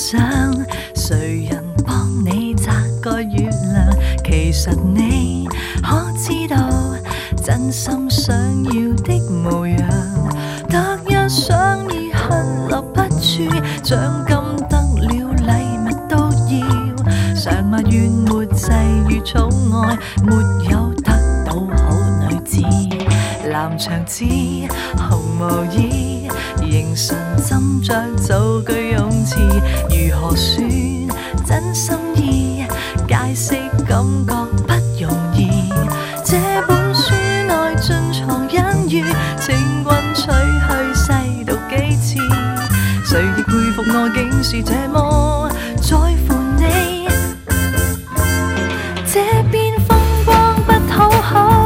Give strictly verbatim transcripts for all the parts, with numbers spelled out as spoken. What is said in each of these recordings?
想，谁人帮你摘个月亮？其实你可知道，真心想要的模样，得一想已恨留不住，奖金得了礼物都要，常埋怨没际遇宠爱，没有得到好女子。藍牆紙紅無意，凝神斟酌造句用詞，如何算真心意？解釋感覺不容易。這本書內盡藏隱喻，請君取去細讀幾次。誰亦佩服我竟是這麼在乎你。這邊風光不討好。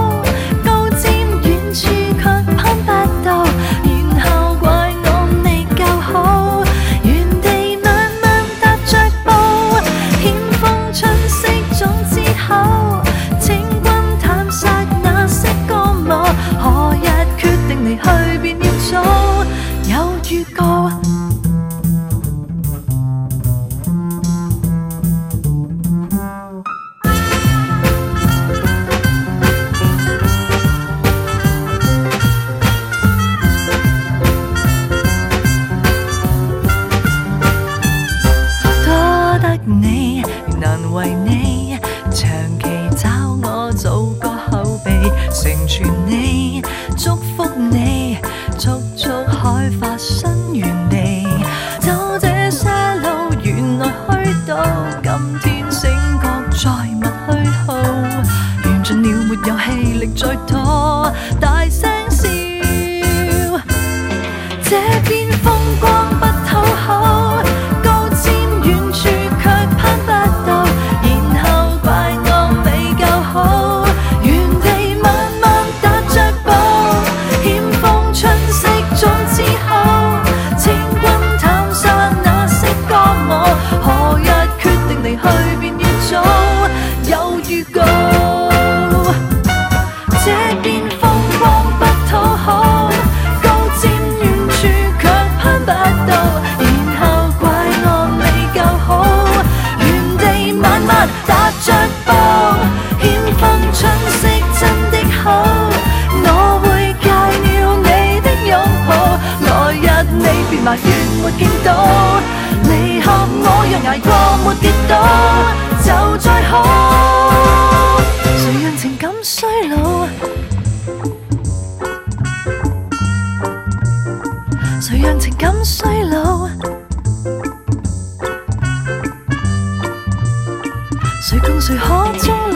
你難為你，長期找我做個後備，成全你，祝福你，速速開發新園地。走這些路原來虛度，今天醒覺再勿虛耗，緣盡了沒有氣力再拖，大聲笑。這邊風光不討好。踏着步，欠奉春色真的好，我會戒了你的擁抱。來日你別埋怨沒見到，離合我若捱過沒跌倒，就再好。誰讓情感衰老？誰讓情感衰老？誰共誰可終老？